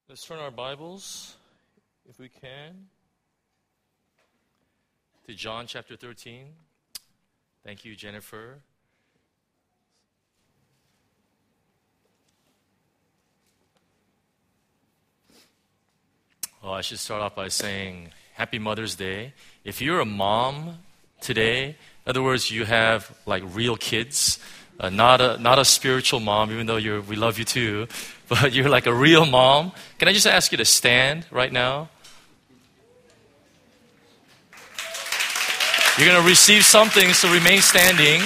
Let's turn our Bibles, if we can, to John chapter 13. Thank you, Jennifer. Well, I should start off by saying Happy Mother's Day. If you're a mom today, in other words, you have like real kids, not a spiritual mom, even though we love you too, but you're like a real mom. Can I just ask you to stand right now? You're going to receive something, so remain standing.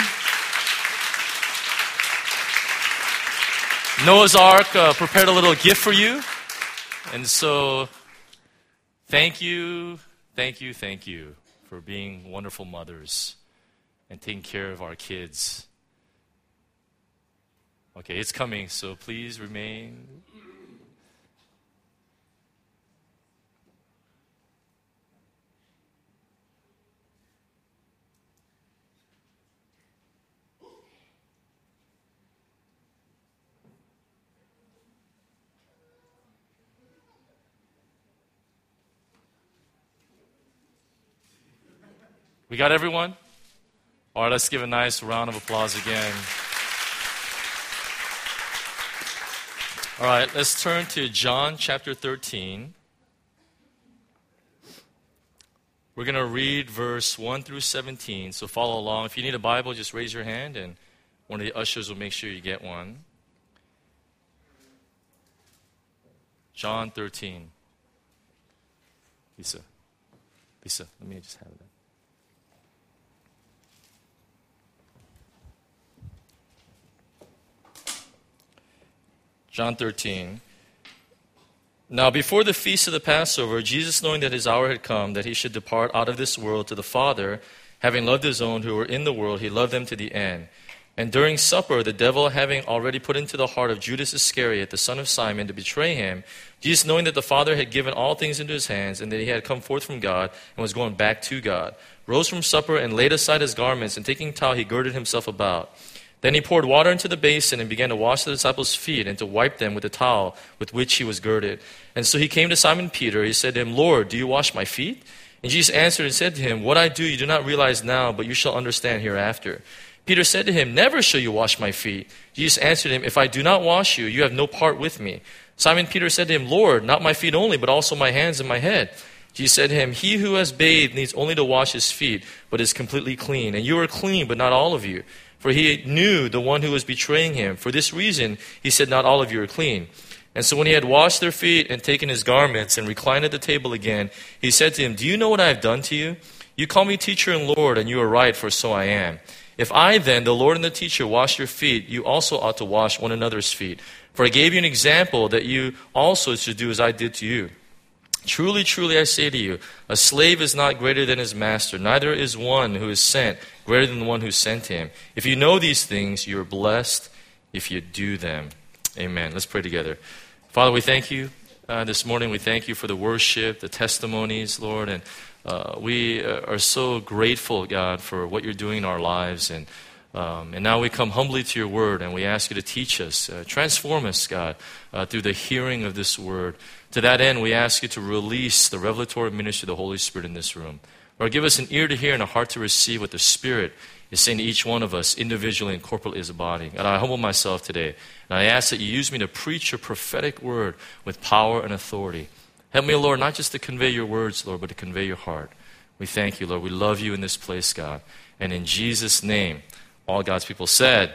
Noah's Ark prepared a little gift for you. And so, thank you for being wonderful mothers and taking care of our kids. Okay, it's coming, so please remain. We got everyone? All right, let's give a nice round of applause again. All right, let's turn to John chapter 13. We're going to read verse 1 through 17, so follow along. If you need a Bible, just raise your hand, and one of the ushers will make sure you get one. John 13. Lisa, let me just have that. John 13. Now before the feast of the Passover, Jesus, knowing that his hour had come, that he should depart out of this world to the Father, having loved his own who were in the world, he loved them to the end. And during supper, the devil having already put into the heart of Judas Iscariot, the son of Simon, to betray him, Jesus, knowing that the Father had given all things into his hands, and that he had come forth from God, and was going back to God, rose from supper, and laid aside his garments, and taking a towel, he girded himself about. Then he poured water into the basin and began to wash the disciples' feet and to wipe them with the towel with which he was girded. And so he came to Simon Peter. He said to him, Lord, do you wash my feet? And Jesus answered and said to him, What I do you do not realize now, but you shall understand hereafter. Peter said to him, Never shall you wash my feet. Jesus answered him, If I do not wash you, you have no part with me. Simon Peter said to him, Lord, not my feet only, but also my hands and my head. Jesus said to him, He who has bathed needs only to wash his feet, but is completely clean. And you are clean, but not all of you. For he knew the one who was betraying him. For this reason, he said, Not all of you are clean. And so when he had washed their feet and taken his garments and reclined at the table again, he said to him, Do you know what I have done to you? You call me teacher and Lord, and you are right, for so I am. If I then, the Lord and the teacher, wash your feet, you also ought to wash one another's feet. For I gave you an example that you also should do as I did to you. Truly, truly, I say to you, a slave is not greater than his master, neither is one who is sent greater than the one who sent him. If you know these things, you are blessed if you do them. Amen. Let's pray together. Father, we thank you this morning. We thank you for the worship, the testimonies, Lord, and we are so grateful, God, for what you're doing in our lives. And now we come humbly to your word, and we ask you to teach us, transform us, God, through the hearing of this word. To that end, we ask you to release the revelatory ministry of the Holy Spirit in this room. Lord, give us an ear to hear and a heart to receive what the Spirit is saying to each one of us, individually and corporately as a body. God, I humble myself today, and I ask that you use me to preach your prophetic word with power and authority. Help me, Lord, not just to convey your words, Lord, but to convey your heart. We thank you, Lord. We love you in this place, God. And in Jesus' name, all God's people said,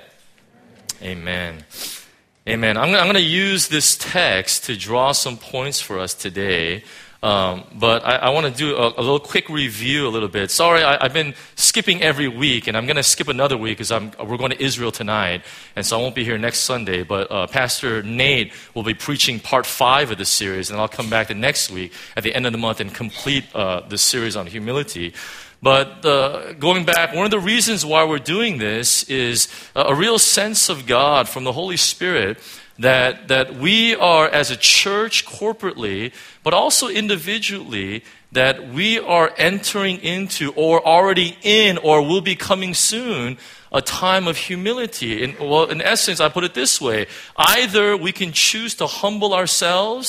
Amen. Amen. I'm going to use this text to draw some points for us today. But I want to do a little quick review a little bit. Sorry, I've been skipping every week, and I'm going to skip another week because we're going to Israel tonight, and so I won't be here next Sunday. But Pastor Nate will be preaching part 5 of the series, and I'll come back the next week at the end of the month and complete the series on humility. But going back, one of the reasons why we're doing this is a real sense of God from the Holy Spirit that we are, as a church corporately, but also individually, that we are entering into or already in or will be coming soon a time of humility. In essence, I put it this way. Either we can choose to humble ourselves,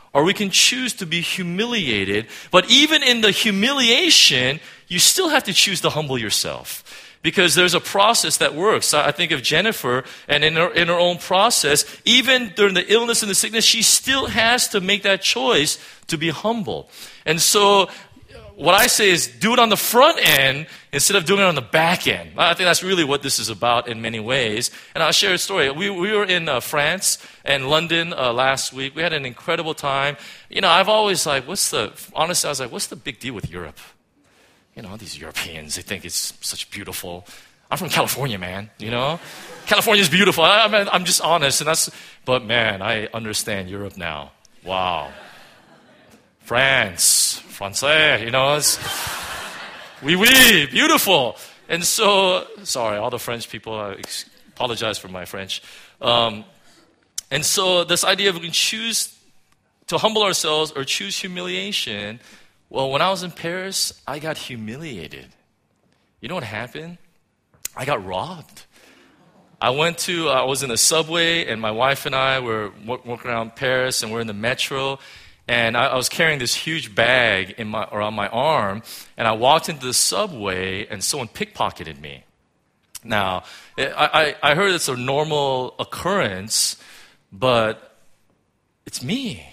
or we can choose to be humiliated. But even in the humiliation, you still have to choose to humble yourself. Because there's a process that works. I think of Jennifer, and in her own process, even during the illness and the sickness, she still has to make that choice to be humble. And so what I say is do it on the front end instead of doing it on the back end. I think that's really what this is about in many ways. And I'll share a story. We were in France and London last week. We had an incredible time. I've always honestly, I was like, what's the big deal with Europe? These Europeans, they think it's such beautiful. I'm from California, man, California's beautiful. I'm just honest. But man, I understand Europe now. Wow. France, Francais, it's oui, beautiful. And so, sorry, all the French people, I apologize for my French. And so this idea of we can choose to humble ourselves or choose humiliation. Well, when I was in Paris, I got humiliated. You know what happened? I got robbed. I was in the subway, and my wife and I were walking around Paris, and we're in the metro, and I was carrying this huge bag around my arm, and I walked into the subway, and someone pickpocketed me. Now, I heard it's a normal occurrence, but it's me,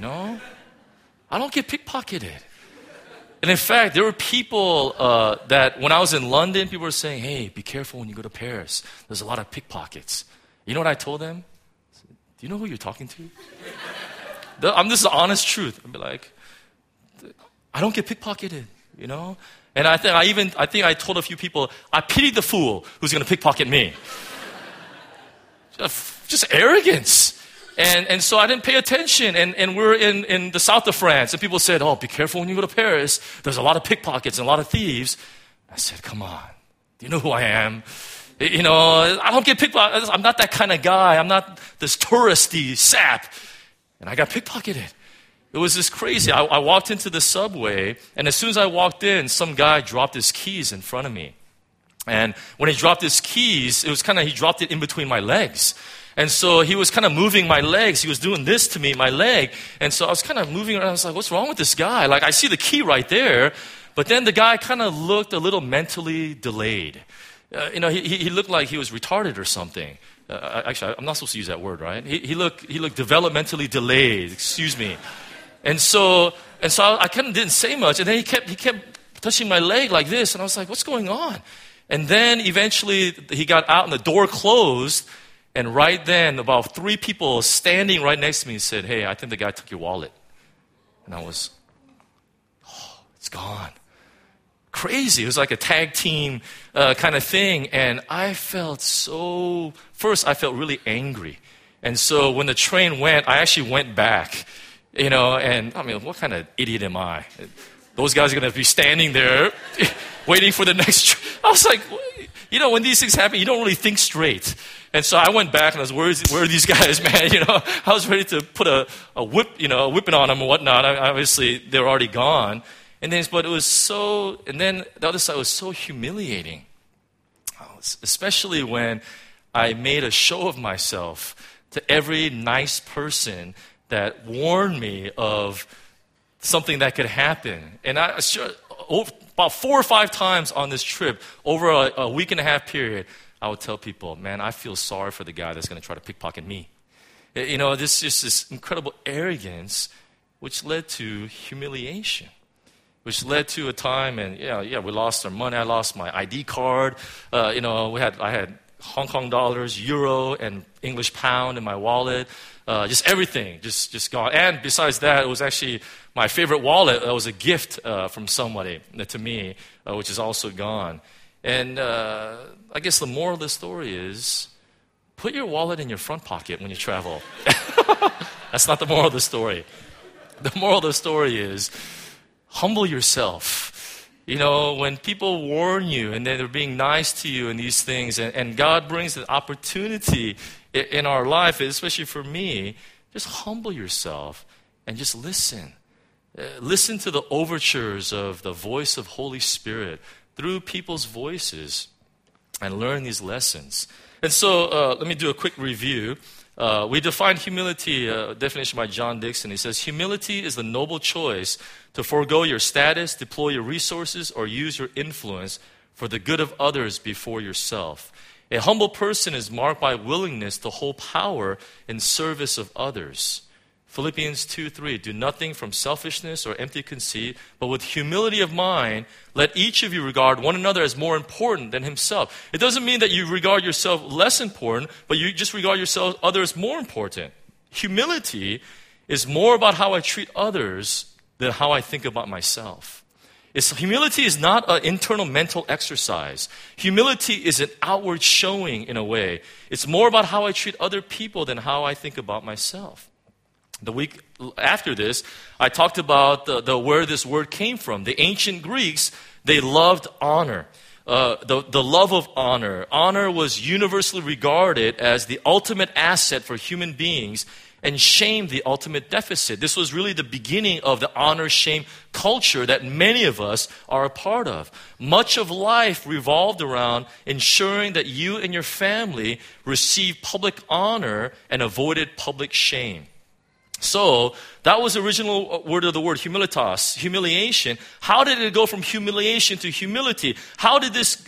I don't get pickpocketed. And in fact, there were people that when I was in London, people were saying, hey, be careful when you go to Paris. There's a lot of pickpockets. You know what I told them? Do you know who you're talking to? This is the honest truth. I'd be like, I don't get pickpocketed, And I think I told a few people, I pity the fool who's going to pickpocket me. Just arrogance. And so I didn't pay attention. And we're in the south of France. And people said, oh, be careful when you go to Paris. There's a lot of pickpockets and a lot of thieves. I said, come on. Do you know who I am? I don't get pickpocketed. I'm not that kind of guy. I'm not this touristy sap. And I got pickpocketed. It was just crazy. I walked into the subway. And as soon as I walked in, some guy dropped his keys in front of me. And when he dropped his keys, it was he dropped it in between my legs. And so he was kind of moving my legs. He was doing this to me, my leg. And so I was kind of moving around. I was like, what's wrong with this guy? I see the key right there. But then the guy kind of looked a little mentally delayed. He looked like he was retarded or something. Actually, I'm not supposed to use that word, right? He looked developmentally delayed. Excuse me. And so I kind of didn't say much. And then he kept touching my leg like this. And I was like, what's going on? And then eventually he got out and the door closed. And right then, about 3 people standing right next to me said, hey, I think the guy took your wallet. And I was, it's gone. Crazy. It was like a tag team kind of thing. And I felt first I felt really angry. And so when the train went, I actually went back. And what kind of idiot am I? Those guys are going to be standing there waiting for the next I was like, when these things happen, you don't really think straight. And so I went back and I was, where are these guys, man? I was ready to put a whipping on them and whatnot. Obviously, they were already gone. But it was and then the other side was so humiliating. Especially when I made a show of myself to every nice person that warned me of something that could happen. And about 4 or 5 times on this trip, over a week and a half period, I would tell people, man, I feel sorry for the guy that's going to try to pickpocket me. This incredible arrogance, which led to humiliation, which led to a time, and we lost our money. I lost my ID card. I had Hong Kong dollars, euro, and English pound in my wallet. Just everything, just gone. And besides that, it was actually my favorite wallet. It was a gift from somebody to me, which is also gone. And I guess the moral of the story is, put your wallet in your front pocket when you travel. That's not the moral of the story. The moral of the story is, humble yourself. When people warn you and they're being nice to you and these things, and God brings an opportunity in our life, especially for me, just humble yourself and just listen. Listen to the overtures of the voice of Holy Spirit through people's voices and learn these lessons. And so let me do a quick review. We define humility, definition by John Dixon. He says, humility is the noble choice to forego your status, deploy your resources, or use your influence for the good of others before yourself. A humble person is marked by willingness to hold power in service of others. Philippians 2:3, do nothing from selfishness or empty conceit, but with humility of mind, let each of you regard one another as more important than himself. It doesn't mean that you regard yourself less important, but you just regard yourself others more important. Humility is more about how I treat others than how I think about myself. Humility is not an internal mental exercise. Humility is an outward showing in a way. It's more about how I treat other people than how I think about myself. The week after this, I talked about where this word came from. The ancient Greeks, they loved honor. The love of honor. Honor was universally regarded as the ultimate asset for human beings, and shame the ultimate deficit. This was really the beginning of the honor-shame culture that many of us are a part of. Much of life revolved around ensuring that you and your family received public honor and avoided public shame. So, that was the original word of the word, humilitas, humiliation. How did it go from humiliation to humility? How did this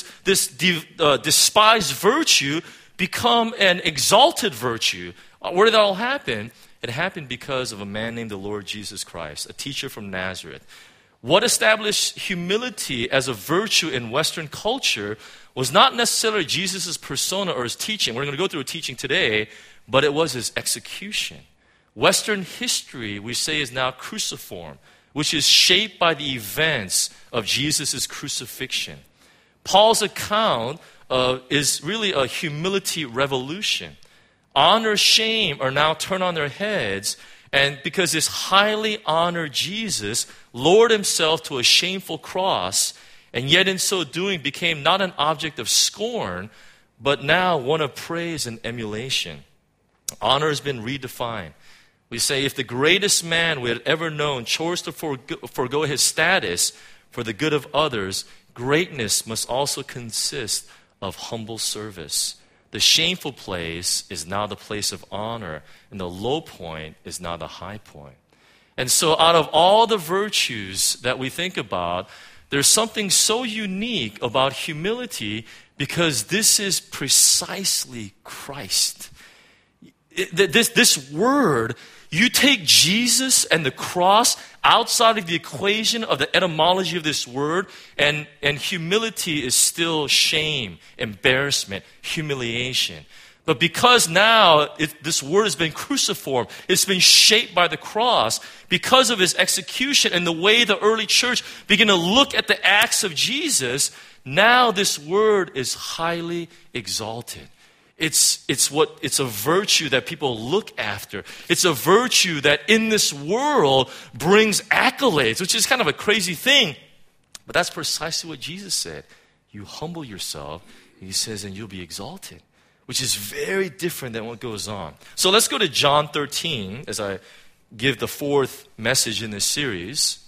despised virtue become an exalted virtue? Where did that all happen? It happened because of a man named the Lord Jesus Christ, a teacher from Nazareth. What established humility as a virtue in Western culture was not necessarily Jesus' persona or his teaching. We're going to go through a teaching today, but it was his execution. Western history, we say, is now cruciform, which is shaped by the events of Jesus' crucifixion. Paul's account is really a humility revolution. Honor, shame are now turned on their heads, and because this highly honored Jesus lowered himself to a shameful cross, and yet in so doing became not an object of scorn, but now one of praise and emulation. Honor has been redefined. We say if the greatest man we had ever known chose to forego his status for the good of others, greatness must also consist of humble service. The shameful place is now the place of honor, and the low point is now the high point. And so out of all the virtues that we think about, there's something so unique about humility because this is precisely Christ. This word, you take Jesus and the cross outside of the equation of the etymology of this word, and humility is still shame, embarrassment, humiliation. But because now this word has been cruciformed, it's been shaped by the cross, because of his execution and the way the early church began to look at the acts of Jesus, now this word is highly exalted. It's a virtue that people look after. It's a virtue that in this world brings accolades, which is kind of a crazy thing. But that's precisely what Jesus said. You humble yourself, he says, and you'll be exalted, which is very different than what goes on. So let's go to John 13 as I give the fourth message in this series.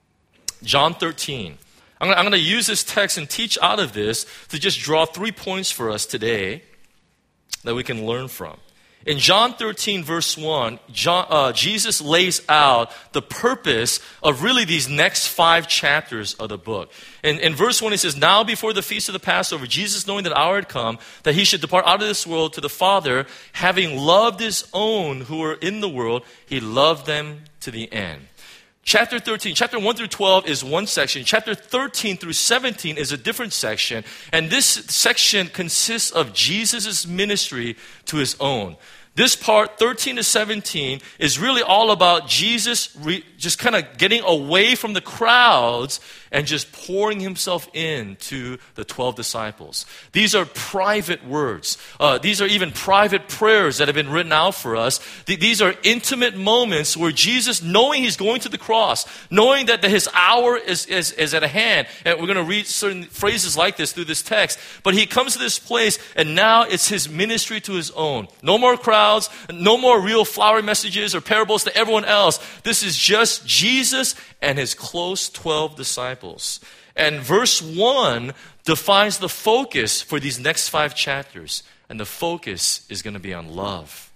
John 13. I'm going to use this text and teach out of this to just draw 3 points for us today that we can learn from. In John 13, verse 1, Jesus lays out the purpose of really these next 5 chapters of the book. In verse 1, he says, now before the feast of the Passover, Jesus, knowing that the hour had come, that he should depart out of this world to the Father, having loved his own who were in the world, he loved them to the end. Chapter 13, chapter 1 through 12 is one section. Chapter 13 through 17 is a different section. And this section consists of Jesus' ministry to his own. This part, 13 to 17, is really all about Jesus just kind of getting away from the crowds and just pouring himself into the 12 disciples. These are private words. These are even private prayers that have been written out for us. These are intimate moments where Jesus, knowing he's going to the cross, knowing that his hour is at hand, and we're going to read certain phrases like this through this text, but he comes to this place, and now it's his ministry to his own. No more crowds, no more real flowery messages or parables to everyone else. This is just Jesus and his close 12 disciples. And verse 1 defines the focus for these next 5 chapters. And the focus is going to be on love.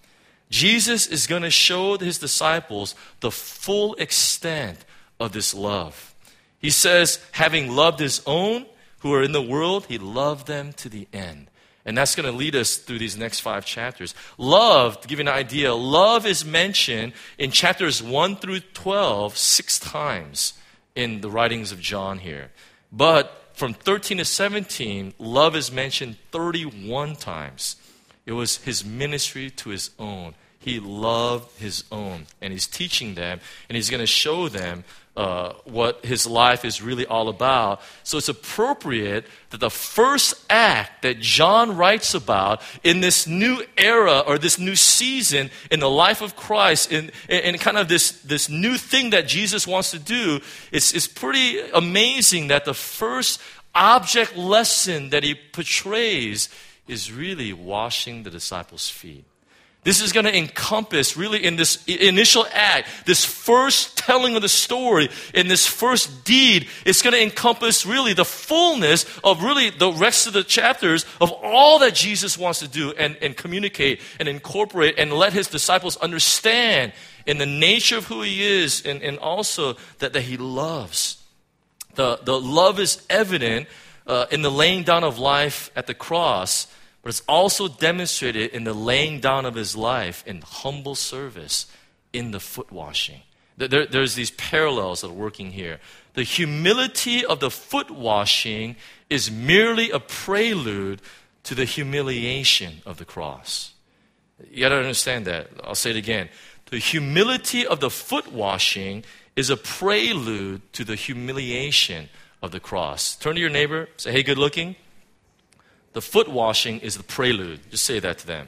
Jesus is going to show his disciples the full extent of this love. He says, having loved his own who are in the world, he loved them to the end. And that's going to lead us through these next 5 chapters. Love, to give you an idea, love is mentioned in chapters 1 through 12 6 times in the writings of John here. But from 13 to 17, love is mentioned 31 times. It was his ministry to his own. He loved his own, and he's teaching them, and he's going to show them what his life is really all about. So it's appropriate that the first act that John writes about in this new era or this new season in the life of Christ, in kind of this new thing that Jesus wants to do, it's pretty amazing that the first object lesson that he portrays is really washing the disciples' feet. This is going to encompass, really, in this initial act, this first telling of the story, in this first deed, it's going to encompass, really, the fullness of, really, the rest of the chapters of all that Jesus wants to do and communicate and incorporate and let his disciples understand in the nature of who he is and also that he loves. The love is evident in the laying down of life at the cross, but it's also demonstrated in the laying down of his life in humble service in the foot washing. There's these parallels that are working here. The humility of the foot washing is merely a prelude to the humiliation of the cross. You got to understand that. I'll say it again. The humility of the foot washing is a prelude to the humiliation of the cross. Turn to your neighbor, say, hey, good looking. The foot washing is the prelude. Just say that to them.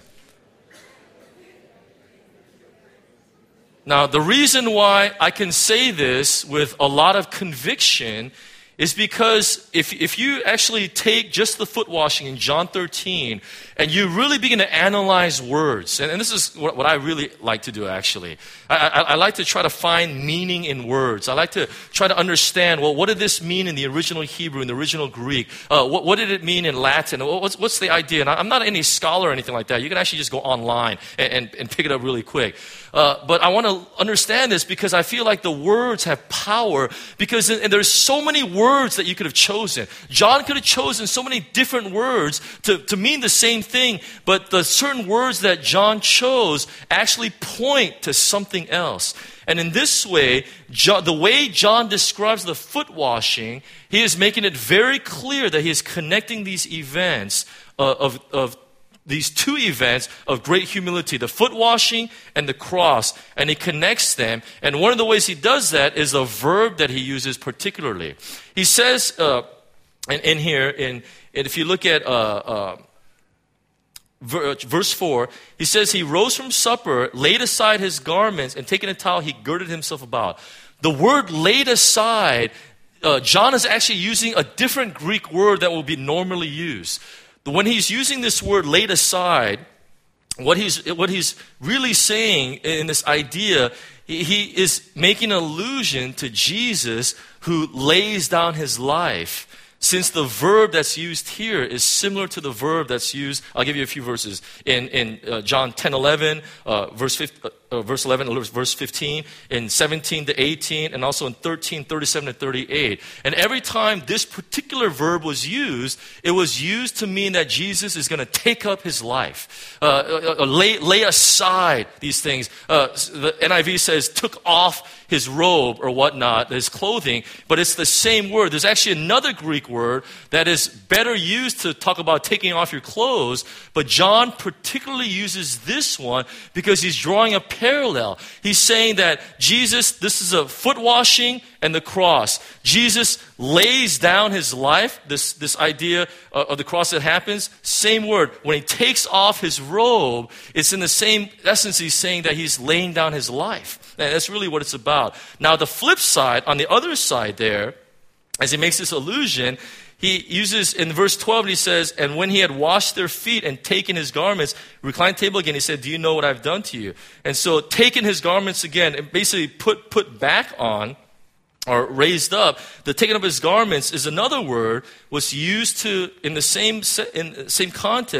Now, the reason why I can say this with a lot of conviction is because if you actually take just the foot washing in John 13 and you really begin to analyze words, and this is what I really like to do actually. I like to try to find meaning in words. I like to try to understand, well, what did this mean in the original Hebrew, in the original Greek? What did it mean in Latin? What's the idea? And I'm not any scholar or anything like that. You can actually just go online and pick it up really quick. But I want to understand this because I feel like the words have power because there's so many words that you could have chosen. John could have chosen so many different words to mean the same thing, but the certain words that John chose actually point to something else. And in this way, the way John describes the foot washing, he is making it very clear that he is connecting these events of these two events of great humility, the foot washing and the cross, and he connects them. And one of the ways he does that is a verb that he uses particularly. He says in here, if you look at verse 4, he says, he rose from supper, laid aside his garments, and taking a towel, he girded himself about. The word laid aside, John is actually using a different Greek word that will be normally used. When he's using this word laid aside, what he's really saying in this idea, he is making an allusion to Jesus who lays down his life. Since the verb that's used here is similar to the verb that's used, I'll give you a few verses. In John 10:11, verse 11, verse 15, in 17 to 18, and also in 13, 37 to 38. And every time this particular verb was used, it was used to mean that Jesus is going to take up his life, lay aside these things. The NIV says took off his robe or whatnot, his clothing, but it's the same word. There's actually another Greek word that is better used to talk about taking off your clothes, but John particularly uses this one because he's drawing a parallel. He's saying that Jesus, this is a foot washing and the cross. Jesus lays down his life, this idea of the cross that happens, same word. When he takes off his robe, it's in the same essence he's saying that he's laying down his life. And that's really what it's about. Now the flip side, on the other side there, as he makes this allusion, he uses, in verse 12, he says, and when he had washed their feet and taken his garments, reclined table again, he said, do you know what I've done to you? And so taking his garments again, and basically put back on, or raised up, the taking up his garments is another word, was used to, in the same context,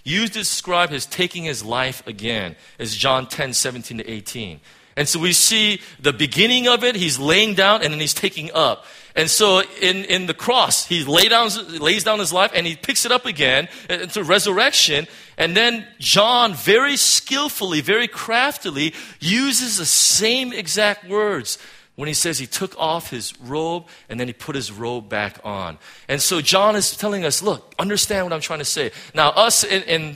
used to describe his taking his life again, is John 10:17-18. And so we see the beginning of it, he's laying down and then he's taking up. And so in the cross, he lays down his life and he picks it up again into resurrection. And then John very skillfully, very craftily uses the same exact words when he says he took off his robe and then he put his robe back on. And so John is telling us, look, understand what I'm trying to say. Now us in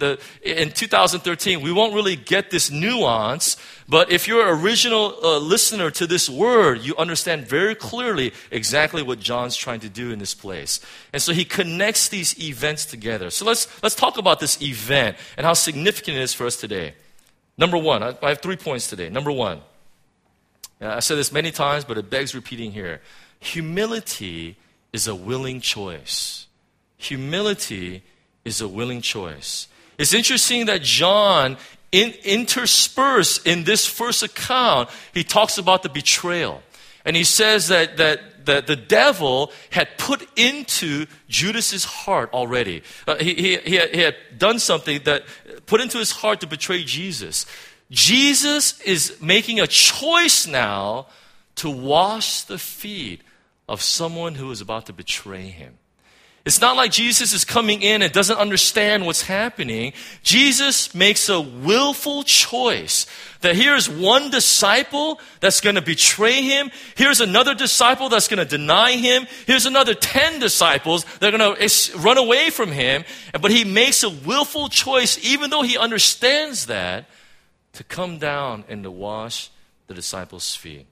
2013, we won't really get this nuance, but if you're an original listener to this word, you understand very clearly exactly what John's trying to do in this place. And so he connects these events together. So let's talk about this event and how significant it is for us today. Number one, I have 3 points today. Number one, I said this many times, but it begs repeating here. Humility is a willing choice. Humility is a willing choice. It's interesting that John, interspersed in this first account, he talks about the betrayal. And he says that the devil had put into Judas's heart already. He had done something that put into his heart to betray Jesus. Jesus is making a choice now to wash the feet of someone who is about to betray him. It's not like Jesus is coming in and doesn't understand what's happening. Jesus makes a willful choice that here's one disciple that's going to betray him. Here's another disciple that's going to deny him. Here's another 10 disciples that are going to run away from him. But he makes a willful choice, even though he understands that, to come down and to wash the disciples' feet.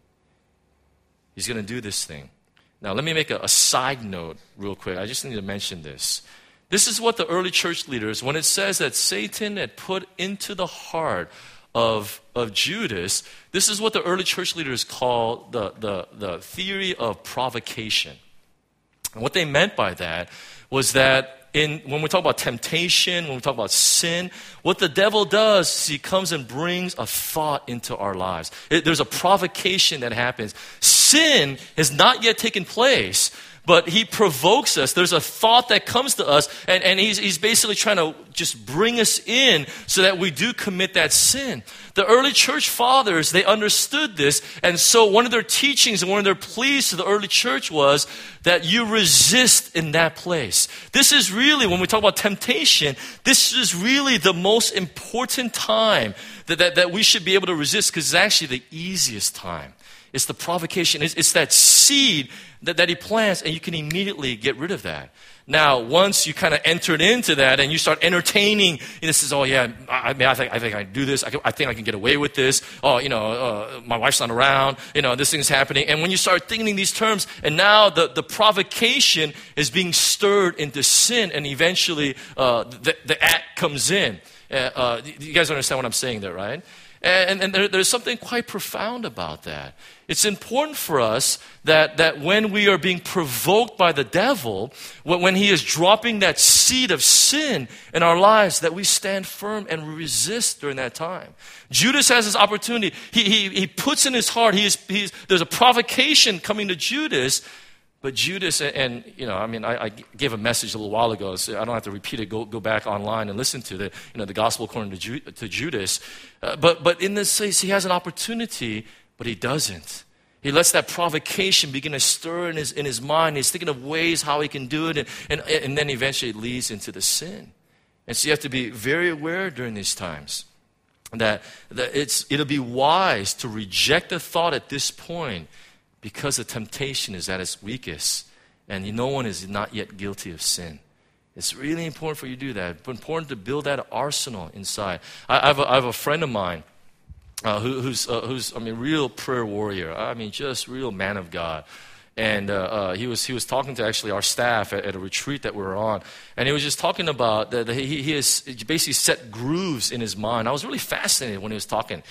He's going to do this thing. Now, let me make a side note real quick. I just need to mention this. This is what the early church leaders, when it says that Satan had put into the heart of Judas, this is what the early church leaders call the theory of provocation. And what they meant by that was that when we talk about temptation, when we talk about sin, what the devil does is he comes and brings a thought into our lives. There's a provocation that happens. Sin has not yet taken place, but he provokes us. There's a thought that comes to us, and he's basically trying to just bring us in so that we do commit that sin. The early church fathers, they understood this, and so one of their teachings and one of their pleas to the early church was that you resist in that place. This is really, when we talk about temptation, this is really the most important time that we should be able to resist, because it's actually the easiest time. It's the provocation. It's that seed that he plants, and you can immediately get rid of that. Now, once you kind of entered into that and you start entertaining, this is, oh yeah, I think I can do this. I think I can get away with this. Oh, my wife's not around. This thing's happening. And when you start thinking these terms, and now the provocation is being stirred into sin, and eventually the act comes in. You guys understand what I'm saying there, right? And there's something quite profound about that. It's important for us that when we are being provoked by the devil, when he is dropping that seed of sin in our lives, that we stand firm and resist during that time. Judas has this opportunity. He puts in his heart, there's a provocation coming to Judas. But Judas, I gave a message a little while ago, so I don't have to repeat it. Go back online and listen to the gospel according to Judas. But in this case, he has an opportunity, but he doesn't. He lets that provocation begin to stir in his mind. He's thinking of ways how he can do it, and then eventually it leads into the sin. And so you have to be very aware during these times that it'll be wise to reject the thought at this point, because the temptation is at its weakest, and no one is not yet guilty of sin. It's really important for you to do that. It's important to build that arsenal inside. I have a friend of mine who's real prayer warrior. Just real man of God. And he was talking to actually our staff at a retreat that we were on, and he was just talking about that he has basically set grooves in his mind. I was really fascinated when he was talking,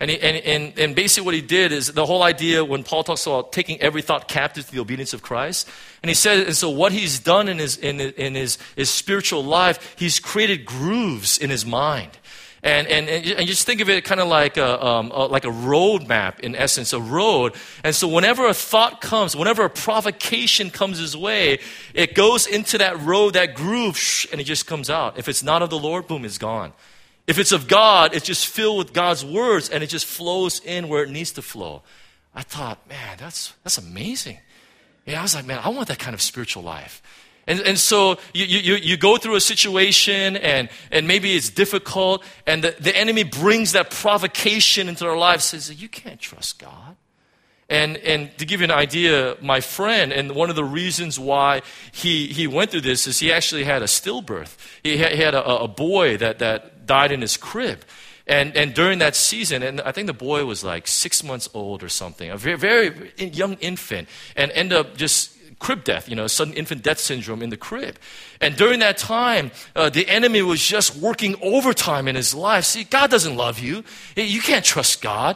and basically what he did is the whole idea when Paul talks about taking every thought captive to the obedience of Christ, and he said, and so what he's done in his spiritual life, he's created grooves in his mind. And just think of it kind of like a road map, in essence, a road. And so whenever a thought comes, whenever a provocation comes his way, it goes into that road, that groove, and it just comes out. If it's not of the Lord, boom, it's gone. If it's of God, it's just filled with God's words, and it just flows in where it needs to flow. I thought, man, that's amazing. Yeah, I was like, man, I want that kind of spiritual life. And so you go through a situation and maybe it's difficult, and the enemy brings that provocation into our lives, says, you can't trust God. And to give you an idea, my friend, and one of the reasons why he went through this is he actually had a stillbirth. He had a boy that died in his crib. And during that season, and I think the boy was like 6 months old or something, a very, very young infant, and ended up just crib death, sudden infant death syndrome in the crib. And during that time, the enemy was just working overtime in his life. See, God doesn't love you. You can't trust God.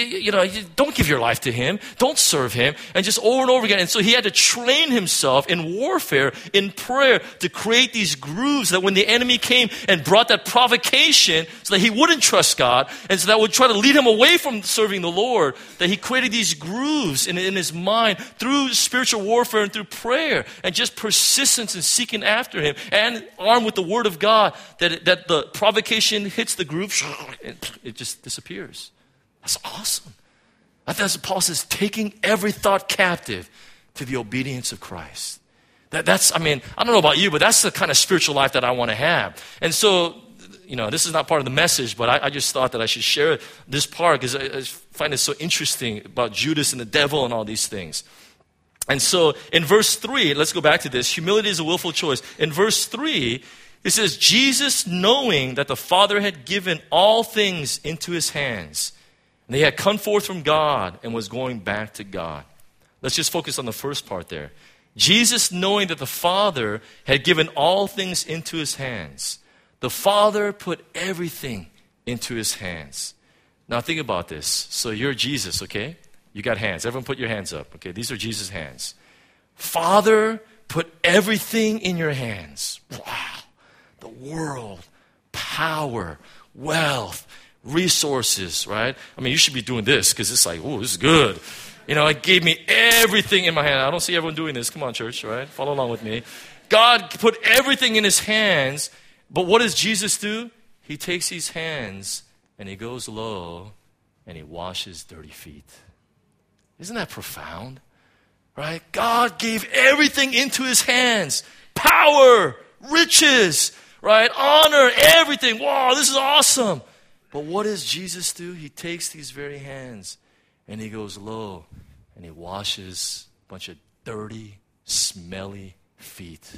Don't give your life to Him. Don't serve Him. And just over and over again. And so he had to train himself in warfare, in prayer, to create these grooves that when the enemy came and brought that provocation so that he wouldn't trust God, and so that would try to lead him away from serving the Lord, that he created these grooves in his mind through spiritual warfare and through prayer and just persistence in seeking after Him, and armed with the Word of God, that the provocation hits the groove, it just disappears. That's awesome. That's what Paul says, taking every thought captive to the obedience of Christ. I don't know about you, but that's the kind of spiritual life that I want to have. And so, this is not part of the message, but I just thought that I should share this part because I find it so interesting about Judas and the devil and all these things. And so in verse 3, let's go back to this. Humility is a willful choice. In verse 3, it says, Jesus, knowing that the Father had given all things into His hands, and He had come forth from God and was going back to God. Let's just focus on the first part there. Jesus, knowing that the Father had given all things into His hands. The Father put everything into His hands. Now think about this. So you're Jesus, okay? You got hands. Everyone put your hands up. Okay, these are Jesus' hands. Father, put everything in your hands. Wow. The world, power, wealth, resources, right? I mean, you should be doing this because it's like, oh, this is good. It gave me everything in my hand. I don't see everyone doing this. Come on, church, right? Follow along with me. God put everything in His hands, but what does Jesus do? He takes His hands and He goes low and He washes dirty feet. Isn't that profound? Right? God gave everything into His hands. Power, riches, right? Honor, everything. Wow, this is awesome. But what does Jesus do? He takes these very hands and He goes low and He washes a bunch of dirty, smelly feet.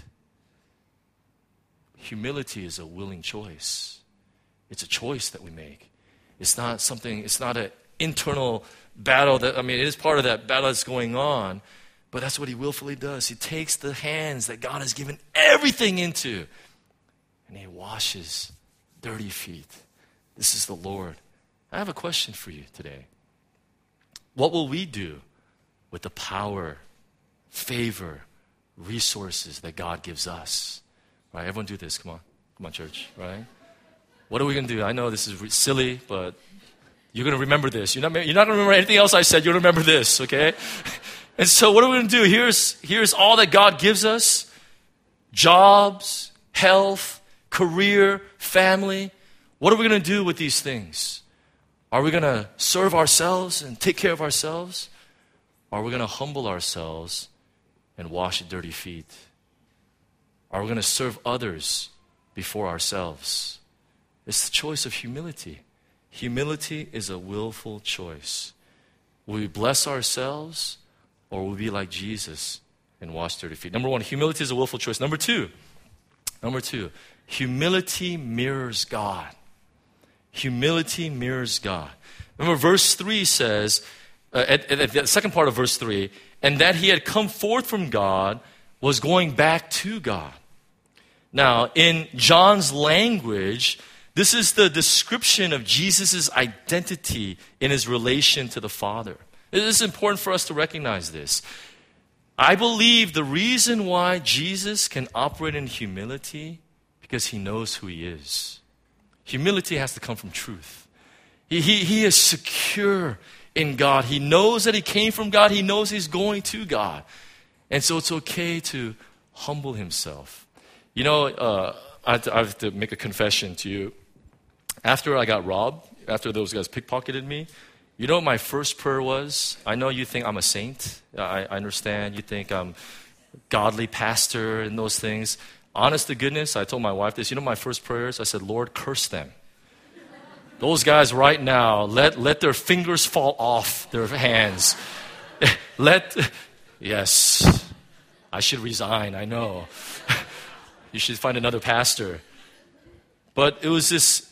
Humility is a willing choice. It's a choice that we make. It's not an internal battle it is part of that battle that's going on, but that's what He willfully does. He takes the hands that God has given everything into, and He washes dirty feet. This is the Lord. I have a question for you today. What will we do with the power, favor, resources that God gives us? Right? Everyone do this. Come on, church. Right? What are we going to do? I know this is silly, but you're going to remember this. You're not going to remember anything else I said. You're going to remember this, okay? And so what are we going to do? Here's all that God gives us. Jobs, health, career, family. What are we going to do with these things? Are we going to serve ourselves and take care of ourselves? Or are we going to humble ourselves and wash dirty feet? Are we going to serve others before ourselves? It's the choice of humility. Humility is a willful choice. Will we bless ourselves, or will we be like Jesus and wash dirty feet? Number one, humility is a willful choice. Number two, humility mirrors God. Humility mirrors God. Remember, verse 3 says, at the second part of verse 3, and that He had come forth from God, was going back to God. Now, in John's language, this is the description of Jesus' identity in His relation to the Father. It is important for us to recognize this. I believe the reason why Jesus can operate in humility, because He knows who He is. Humility has to come from truth. He is secure in God. He knows that he came from God. He knows he's going to God. And so it's okay to humble himself. You know, I have to make a confession to you. After I got robbed, after those guys pickpocketed me, you know what my first prayer was? I know you think I'm a saint. I understand. You think I'm a godly pastor and those things. Honest to goodness, I told my wife this. You know my first prayers? I said, Lord, curse them. Those guys right now, let their fingers fall off their hands. Yes, I should resign, I know. You should find another pastor. But it was this,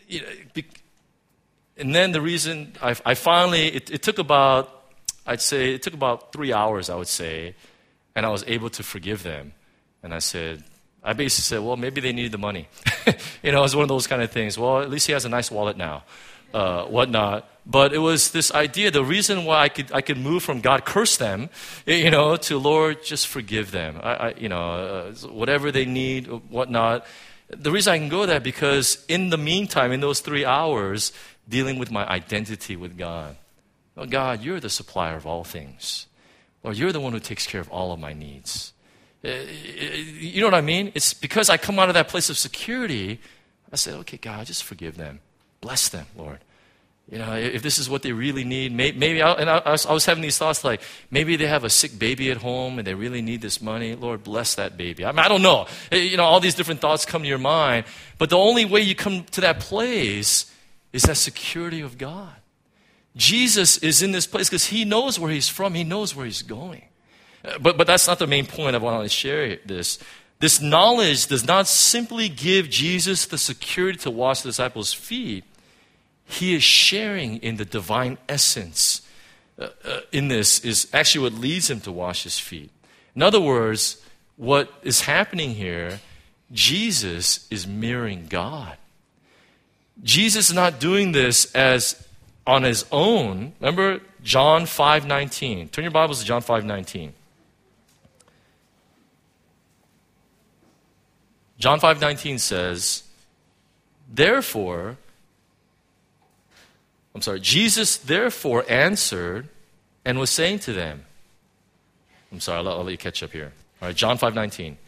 and then the reason I finally, it took about 3 hours, I would say, and I was able to forgive them. And I basically said, well, maybe they needed the money. It was one of those kind of things. Well, at least he has a nice wallet now, whatnot. But it was this idea, the reason why I could move from God, curse them, to Lord, just forgive them. Whatever they need, whatnot. The reason I can go there because in the meantime, in those 3 hours, dealing with my identity with God. Oh, God, you're the supplier of all things. Lord, you're the one who takes care of all of my needs. You know what I mean? It's because I come out of that place of security, I said, okay, God, just forgive them. Bless them, Lord. If this is what they really need, maybe I was having these thoughts like, maybe they have a sick baby at home and they really need this money. Lord, bless that baby. I don't know. All these different thoughts come to your mind. But the only way you come to that place is that security of God. Jesus is in this place because he knows where he's from. He knows where he's going. But that's not the main point I want to share this. This knowledge does not simply give Jesus the security to wash the disciples' feet. He is sharing in the divine essence in this is actually what leads him to wash his feet. In other words, what is happening here, Jesus is mirroring God. Jesus is not doing this as on his own. Remember John 5:19. Turn your Bibles to John 5:19. John 5:19 says, Jesus therefore answered and was saying to them, I'll let you catch up here. All right, John 5:19.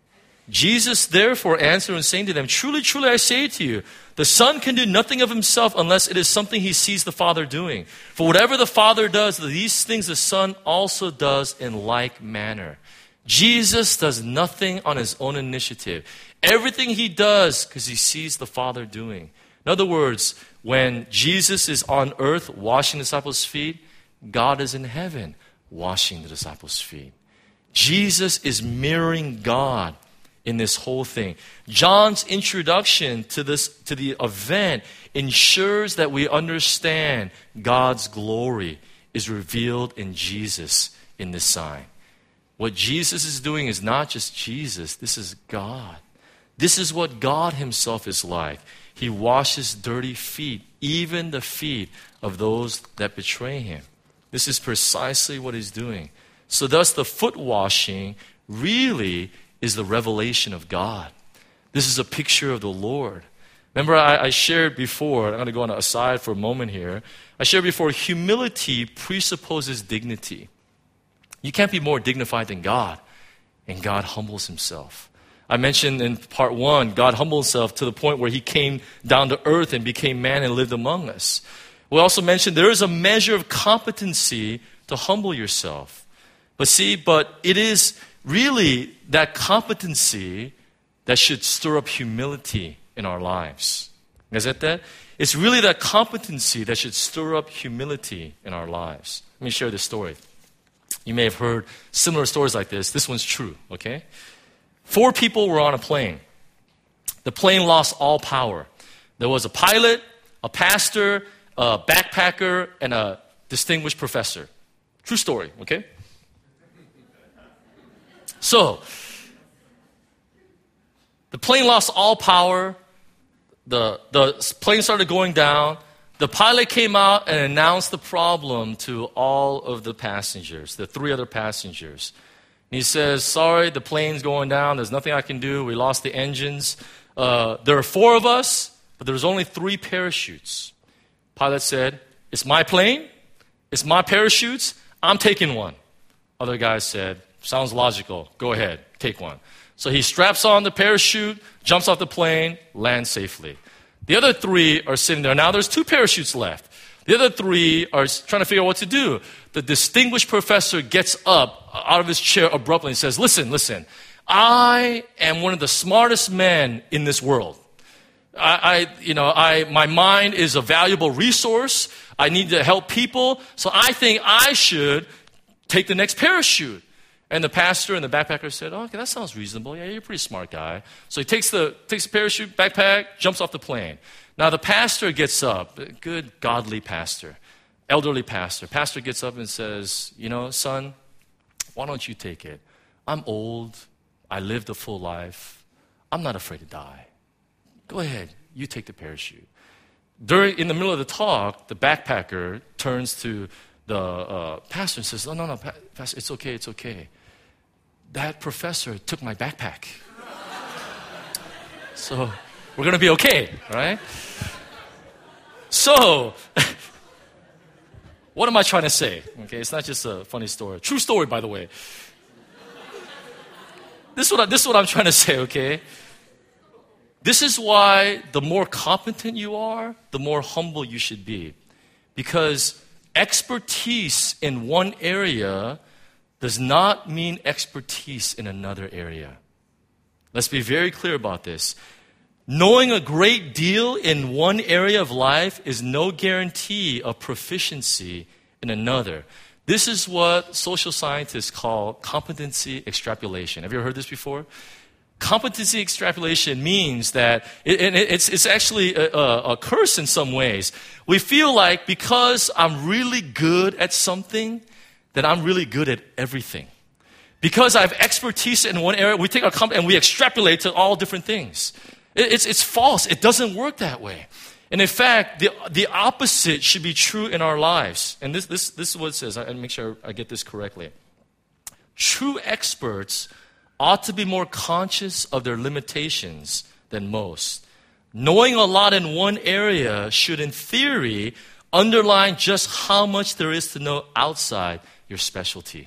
Jesus therefore answered and was saying to them, truly, truly, I say to you, the Son can do nothing of himself unless it is something he sees the Father doing. For whatever the Father does, these things the Son also does in like manner. Jesus does nothing on his own initiative. Everything he does because he sees the Father doing. In other words, when Jesus is on earth washing the disciples' feet, God is in heaven washing the disciples' feet. Jesus is mirroring God in this whole thing. John's introduction to the event ensures that we understand God's glory is revealed in Jesus in this sign. What Jesus is doing is not just Jesus, this is God. This is what God himself is like. He washes dirty feet, even the feet of those that betray him. This is precisely what he's doing. So thus the foot washing really is the revelation of God. This is a picture of the Lord. Remember I shared before, I'm going to go on an aside for a moment here. I shared before, humility presupposes dignity. You can't be more dignified than God, and God humbles himself. I mentioned in part 1, God humbled himself to the point where he came down to earth and became man and lived among us. We also mentioned there is a measure of competency to humble yourself. But it is really that competency that should stir up humility in our lives. You guys get that? It's really that competency that should stir up humility in our lives. Let me share this story. You may have heard similar stories like this. This one's true, okay? 4 people were on a plane. The plane lost all power. There was a pilot, a pastor, a backpacker, and a distinguished professor. True story, okay? So, the plane lost all power. The plane started going down. The pilot came out and announced the problem to all of the passengers, the 3 other passengers. And he says, sorry, the plane's going down. There's nothing I can do. We lost the engines. There are 4 of us, but there was only 3 parachutes. Pilate said, it's my plane, it's my parachutes, I'm taking one. Other guys said, sounds logical, go ahead, take one. So he straps on the parachute, jumps off the plane, lands safely. The other 3 are sitting there. Now there's 2 parachutes left. The other 3 are trying to figure out what to do. The distinguished professor gets up out of his chair abruptly and says, listen, I am one of the smartest men in this world. My mind is a valuable resource. I need to help people. So I think I should take the next parachute. And the pastor and the backpacker said, okay, that sounds reasonable. Yeah, you're a pretty smart guy. So he takes the parachute, backpack, jumps off the plane. Now the pastor gets up, good godly pastor, elderly pastor. Pastor gets up and says, son, why don't you take it? I'm old. I lived a full life. I'm not afraid to die. Go ahead. You take the parachute. In the middle of the talk, the backpacker turns to the pastor and says, no, pastor, it's okay. That professor took my backpack. So we're going to be okay, right? So, what am I trying to say? Okay, it's not just a funny story. True story, by the way. This is what I'm trying to say, okay? This is why the more competent you are, the more humble you should be. Because expertise in one area does not mean expertise in another area. Let's be very clear about this. Knowing a great deal in one area of life is no guarantee of proficiency in another. This is what social scientists call competency extrapolation. Have you ever heard this before? Competency extrapolation means that, it's actually a curse in some ways. We feel like because I'm really good at something, that I'm really good at everything. Because I have expertise in one area, we take our and we extrapolate to all different things. It's false. It doesn't work that way. And in fact, the opposite should be true in our lives. And this is what it says. I make sure I get this correctly. True experts ought to be more conscious of their limitations than most. Knowing a lot in one area should, in theory, underline just how much there is to know outside your specialty.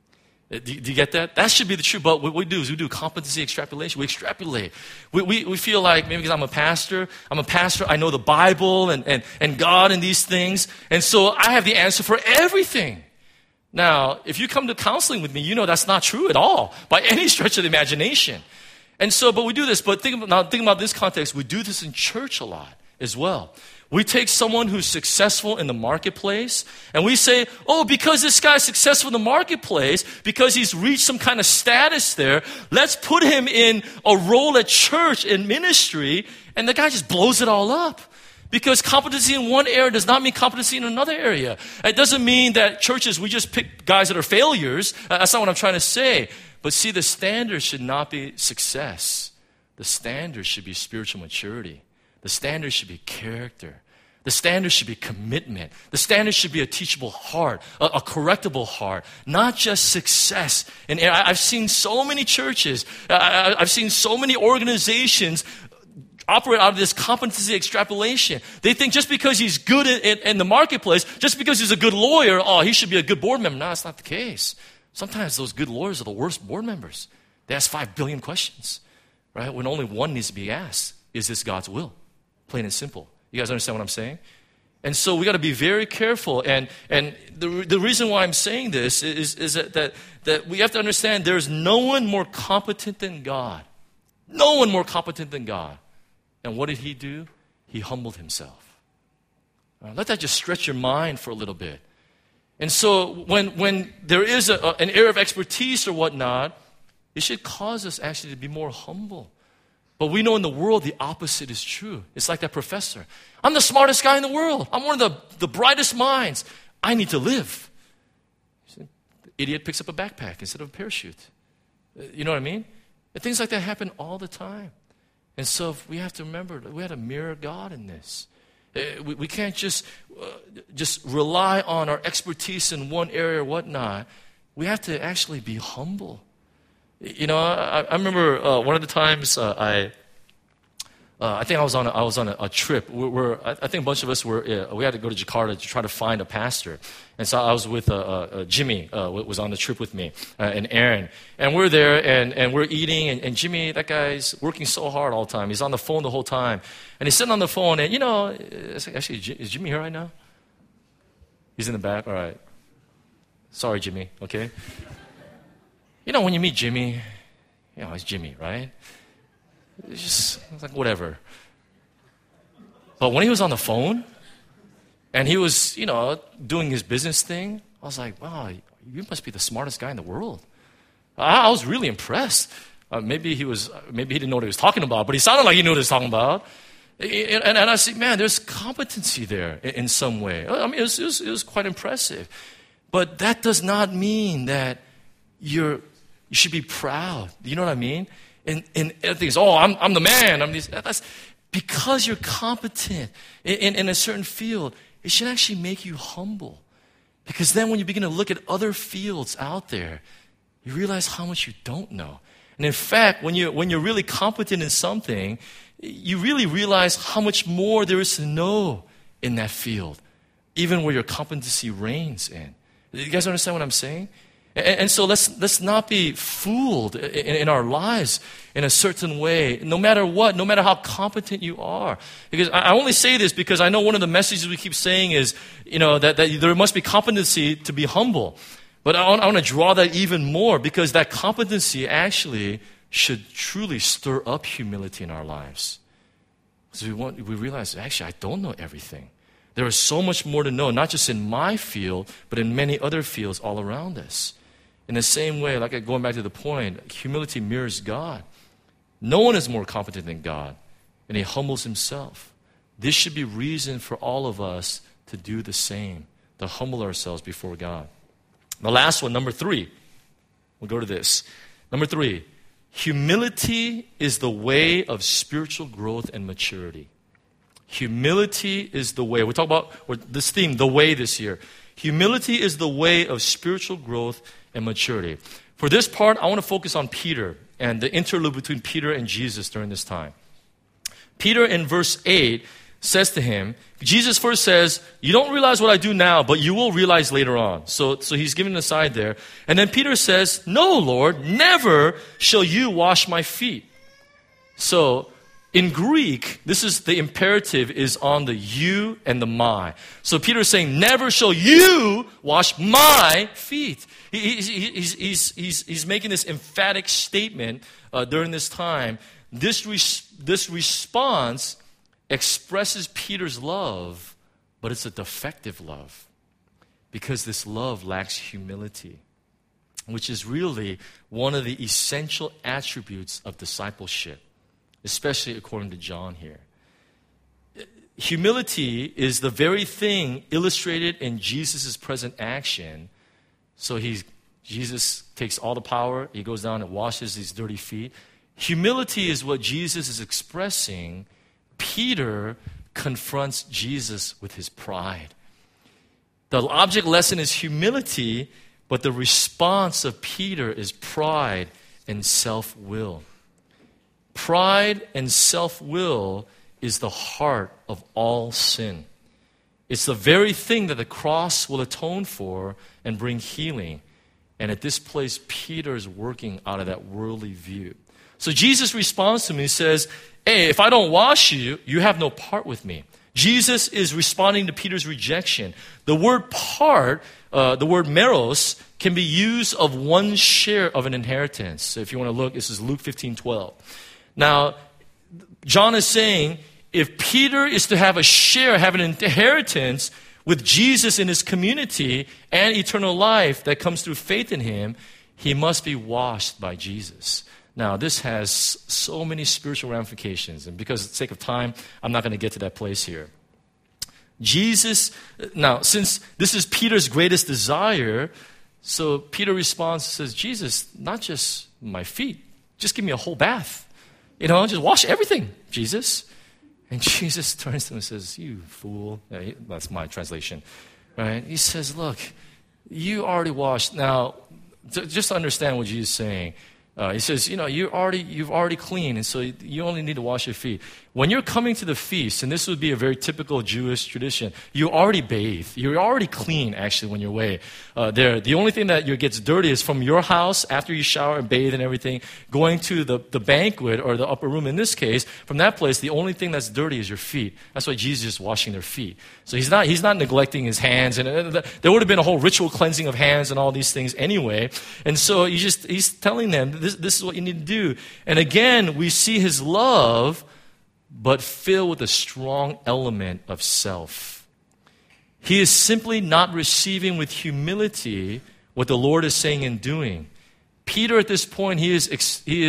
Do you get that? That should be the truth. But what we do is we do competency extrapolation. We extrapolate. We feel like maybe because I'm a pastor, I know the Bible and God and these things. And so I have the answer for everything. Now, if you come to counseling with me, you know that's not true at all by any stretch of the imagination. And so, but we do this. But think about this context. We do this in church a lot as well. We take someone who's successful in the marketplace and we say, oh, because this guy's successful in the marketplace, because he's reached some kind of status there, let's put him in a role at church in ministry, and the guy just blows it all up. Because competency in one area does not mean competency in another area. It doesn't mean that churches, we just pick guys that are failures. That's not what I'm trying to say. But see, the standard should not be success. The standard should be spiritual maturity. The standard should be character. The standard should be commitment. The standard should be a teachable heart, a correctable heart, not just success. And I've seen so many churches, I've seen so many organizations operate out of this competency extrapolation. They think just because he's good in the marketplace, just because he's a good lawyer, oh, he should be a good board member. No, that's not the case. Sometimes those good lawyers are the worst board members. They ask 5 billion questions, right? When only one needs to be asked. Is this God's will? Plain and simple. You guys understand what I'm saying? And so we got to be very careful. And the reason why I'm saying this is that we have to understand there's no one more competent than God. No one more competent than God. And what did he do? He humbled himself. Let that just stretch your mind for a little bit. And so when there is an area of expertise or whatnot, it should cause us actually to be more humble. But we know in the world the opposite is true. It's like that professor. I'm the smartest guy in the world. I'm one of the brightest minds. I need to live. The idiot picks up a backpack instead of a parachute. You know what I mean? And things like that happen all the time. And so we have to remember that we have to mirror God in this. We can't just rely on our expertise in one area or whatnot. We have to actually be humble. You know, I remember one of the times I I think I was on a trip. I think a bunch of us we had to go to Jakarta to try to find a pastor. And so I was with Jimmy, was on the trip with me, and Aaron. And we're there, and we're eating, and Jimmy, that guy's working so hard all the time. He's on the phone the whole time. And he's sitting on the phone, and actually, is Jimmy here right now? He's in the back? All right. Sorry, Jimmy, okay? When you meet Jimmy, it's Jimmy, right? It's like, whatever. But when he was on the phone, and he was, doing his business thing, I was like, wow, you must be the smartest guy in the world. I was really impressed. Maybe he didn't know what he was talking about, but he sounded like he knew what he was talking about. And I said, man, there's competency there in some way. I mean, it was quite impressive. But that does not mean that you should be proud. You know what I mean? And things, I'm the man. That's because you're competent in a certain field. It should actually make you humble. Because then when you begin to look at other fields out there, you realize how much you don't know. And in fact, when you're really competent in something, you really realize how much more there is to know in that field, even where your competency reigns in. You guys understand what I'm saying? And so let's not be fooled in our lives in a certain way, no matter what, no matter how competent you are. Because I only say this because I know one of the messages we keep saying is, that there must be competency to be humble. But I want to draw that even more because that competency actually should truly stir up humility in our lives. Because we realize, actually, I don't know everything. There is so much more to know, not just in my field, but in many other fields all around us. In the same way, like going back to the point, humility mirrors God. No one is more competent than God, and he humbles himself. This should be reason for all of us to do the same, to humble ourselves before God. The last one, number 3. We'll go to this. Number 3, humility is the way of spiritual growth and maturity. Humility is the way. We're talking about this theme, the way, this year. Humility is the way of spiritual growth and maturity. For this part, I want to focus on Peter and the interlude between Peter and Jesus during this time. Peter in verse 8 says to him, Jesus first says, you don't realize what I do now, but you will realize later on. So he's giving an aside there. And then Peter says, no, Lord, never shall you wash my feet. So in Greek, this is the imperative is on the you and the my. So Peter is saying, never shall you wash my feet. He's making this emphatic statement during this time. This response expresses Peter's love, but it's a defective love because this love lacks humility, which is really one of the essential attributes of discipleship, especially according to John here. Humility is the very thing illustrated in Jesus' present action. So Jesus takes all the power, he goes down and washes his dirty feet. Humility is what Jesus is expressing. Peter confronts Jesus with his pride. The object lesson is humility, but the response of Peter is pride and self-will. Pride and self-will is the heart of all sin. It's the very thing that the cross will atone for and bring healing. And at this place, Peter is working out of that worldly view. So Jesus responds to him. He says, hey, if I don't wash you, you have no part with me. Jesus is responding to Peter's rejection. The word part, the word meros, can be used of one share of an inheritance. So if you want to look, this is Luke 15:12. Now, John is saying, if Peter is to have a share, have an inheritance with Jesus in his community and eternal life that comes through faith in him, he must be washed by Jesus. Now, this has so many spiritual ramifications, and because of the sake of time, I'm not going to get to that place here. Now, since this is Peter's greatest desire, so Peter responds and says, Jesus, not just my feet, just give me a whole bath. Just wash everything, Jesus. And Jesus turns to him and says, you fool. That's my translation, right? He says, look, you already washed. Now, just to understand what Jesus is saying, he says, you've already cleaned, and so you only need to wash your feet. when you're coming to the feast, and this would be a very typical Jewish tradition, you already bathe. You're already clean, actually, when you're away there. The only thing that gets dirty is from your house, after you shower and bathe and everything, going to the banquet or the upper room. In this case, from that place, the only thing that's dirty is your feet. That's why Jesus is washing their feet. So he's not neglecting his hands. And there would have been a whole ritual cleansing of hands and all these things anyway. And so he's telling them, this is what you need to do. And again, we see his love, but filled with a strong element of self. He is simply not receiving with humility what the Lord is saying and doing. Peter, at this point, he is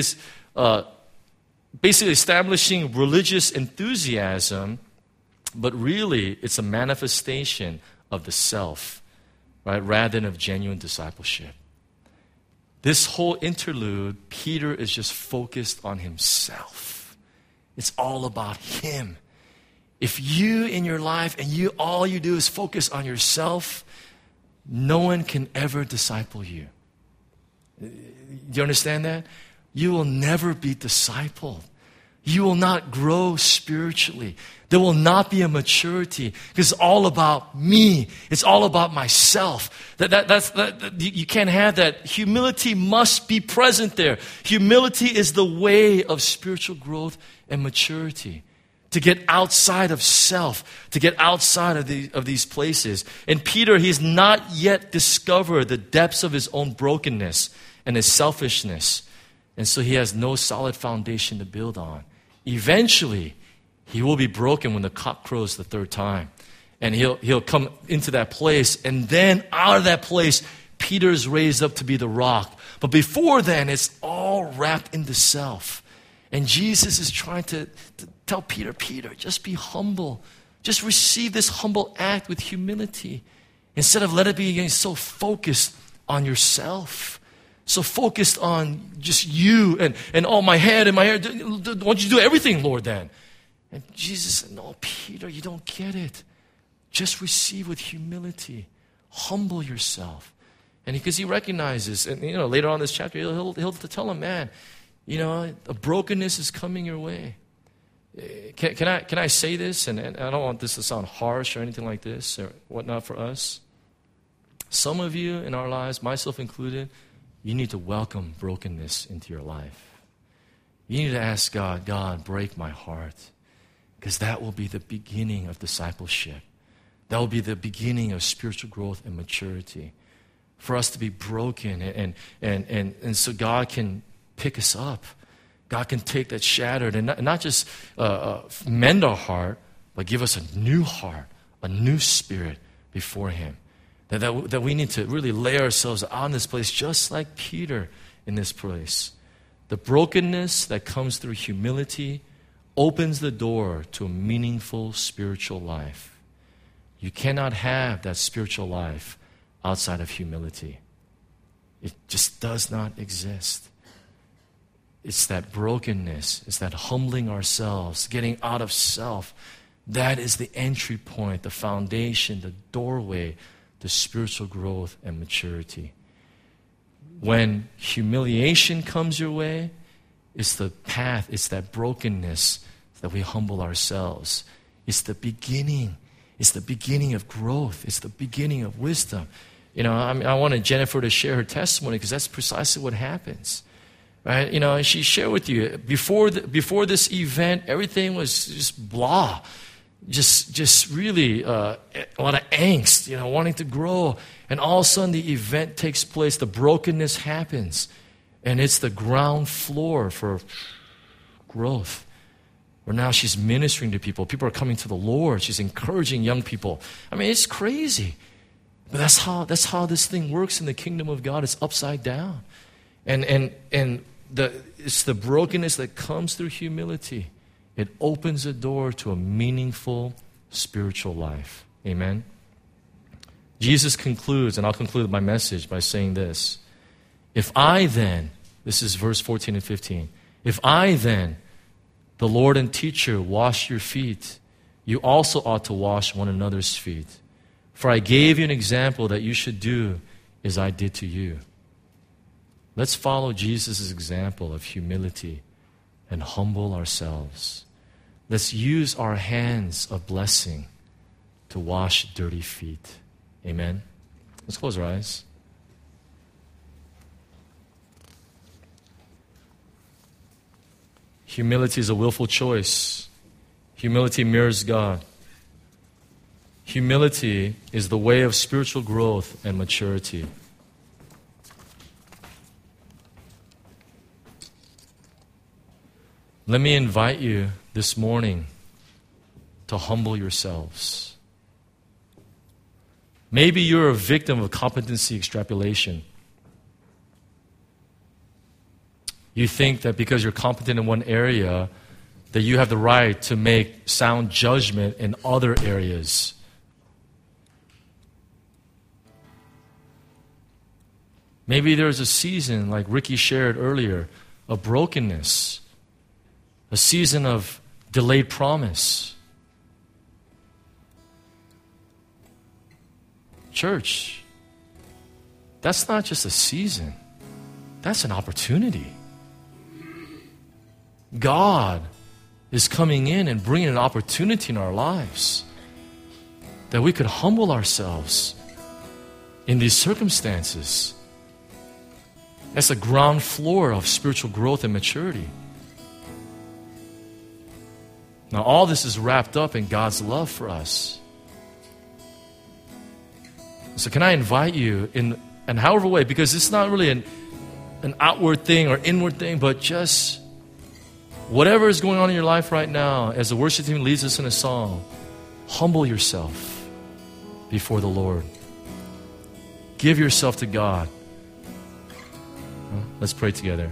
basically establishing religious enthusiasm, but really it's a manifestation of the self, right, rather than of genuine discipleship. This whole interlude, Peter is just focused on himself. It's all about him. If you in your life and all you do is focus on yourself, no one can ever disciple you. Do you understand that? You will never be discipled. You will not grow spiritually. There will not be a maturity because it's all about me. It's all about myself. You can't have that. Humility must be present there. Humility is the way of spiritual growth and maturity. To get outside of self, to get outside of these places. And Peter, he's not yet discovered the depths of his own brokenness and his selfishness. And so he has no solid foundation to build on. Eventually, he will be broken when the cock crows the third time. And he'll come into that place. And then out of that place, Peter's raised up to be the rock. But before then, it's all wrapped into self. And Jesus is trying to tell Peter, just be humble. Just receive this humble act with humility. Instead of let it be again so focused on yourself. So focused on just you and all my head and my hair. Why don't you do everything, Lord, then? And Jesus said, no, Peter, you don't get it. Just receive with humility. Humble yourself. And because he recognizes, and later on in this chapter, he'll tell him, man, a brokenness is coming your way. Can I say this? And I don't want this to sound harsh or anything like this or whatnot for us. Some of you in our lives, myself included, you need to welcome brokenness into your life. You need to ask God, break my heart. Because that will be the beginning of discipleship. That will be the beginning of spiritual growth and maturity. For us to be broken and so God can pick us up. God can take that shattered and not just mend our heart, but give us a new heart, a new spirit before him. That we need to really lay ourselves on this place just like Peter in this place. The brokenness that comes through humility opens the door to a meaningful spiritual life. You cannot have that spiritual life outside of humility. It just does not exist. It's that brokenness, it's that humbling ourselves, getting out of self. That is the entry point, the foundation, the doorway to spiritual growth and maturity. When humiliation comes your way, it's the path, it's that brokenness that we humble ourselves. It's the beginning. It's the beginning of growth. It's the beginning of wisdom. I wanted Jennifer to share her testimony because that's precisely what happens. Right? She shared with you, before this event, everything was just blah. Just really a lot of angst, wanting to grow. And all of a sudden the event takes place, the brokenness happens. And it's the ground floor for growth. Where now she's ministering to people. People are coming to the Lord. She's encouraging young people. I mean, it's crazy. But that's how this thing works in the kingdom of God. It's upside down. And it's the brokenness that comes through humility. It opens a door to a meaningful spiritual life. Amen? Jesus concludes, and I'll conclude my message by saying this. If I then, this is verse 14 and 15, if I then, the Lord and teacher, wash your feet, you also ought to wash one another's feet. For I gave you an example that you should do as I did to you. Let's follow Jesus' example of humility and humble ourselves. let's use our hands of blessing to wash dirty feet. Amen. Let's close our eyes. Humility is a willful choice. Humility mirrors God. Humility is the way of spiritual growth and maturity. Let me invite you this morning to humble yourselves. Maybe you're a victim of competency extrapolation. You think that because you're competent in one area, that you have the right to make sound judgment in other areas. Maybe there's a season, like Ricky shared earlier, of brokenness, a season of delayed promise. Church, that's not just a season. That's an opportunity. God is coming in and bringing an opportunity in our lives that we could humble ourselves in these circumstances. That's the ground floor of spiritual growth and maturity. Now, all this is wrapped up in God's love for us. So can I invite you in however way, because it's not really an outward thing or inward thing, but just whatever is going on in your life right now, as the worship team leads us in a song, humble yourself before the Lord. Give yourself to God. Let's pray together.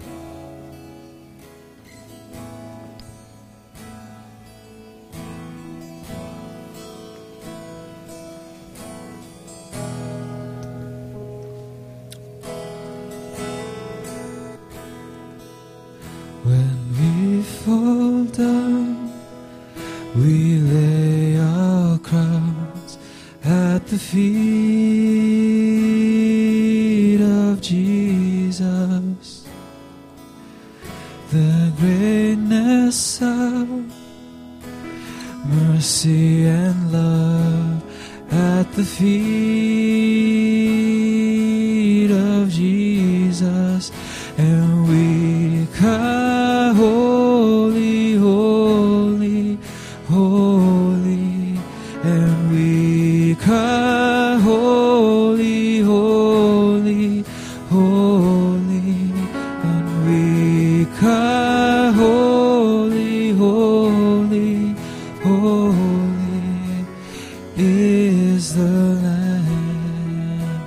When we fall down, we lay our crowns at the feet of Jesus. The greatness of mercy and love at the feet of Jesus, and we cry, holy, holy, holy, and we cry, holy, holy, holy, and we cry, holy, holy, holy is the Lamb.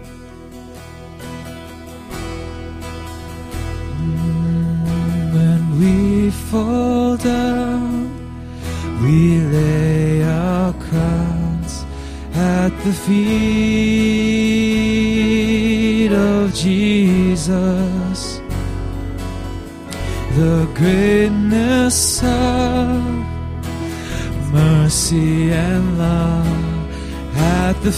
When we fall down, we lay our crowns at the feet of Jesus. The greatness of mercy and love at the